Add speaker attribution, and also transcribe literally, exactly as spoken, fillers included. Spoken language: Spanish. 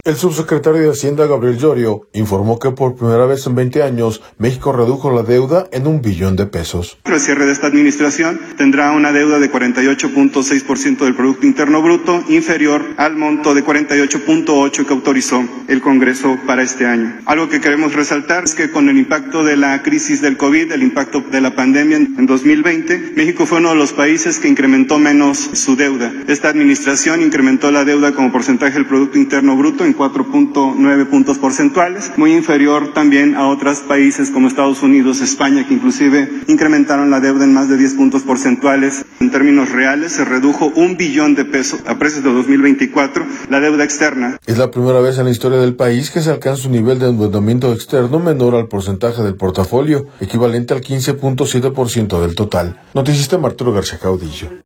Speaker 1: El subsecretario de Hacienda, Gabriel Llorio, informó que por primera vez en veinte años, México redujo la deuda en un billón de pesos.
Speaker 2: El cierre de esta administración tendrá una deuda de cuarenta y ocho punto seis por ciento del Producto Interno Bruto, inferior al monto de cuarenta y ocho punto ocho que autorizó el Congreso para este año. Algo que queremos resaltar es que con el impacto de la crisis del COVID, el impacto de la pandemia en dos mil veinte, México fue uno de los países que incrementó menos su deuda. Esta administración incrementó la deuda como porcentaje del Producto Interno Bruto en cuatro punto nueve puntos porcentuales, muy inferior también a otros países como Estados Unidos, España, que inclusive incrementaron la deuda en más de diez puntos porcentuales. En términos reales, se redujo un billón de pesos a precios de dos mil veinticuatro la deuda externa.
Speaker 1: Es la primera vez en la historia del país que se alcanza un nivel de endeudamiento externo menor al porcentaje del portafolio, equivalente al quince punto siete por ciento del total. Noticista Arturo García Caudillo.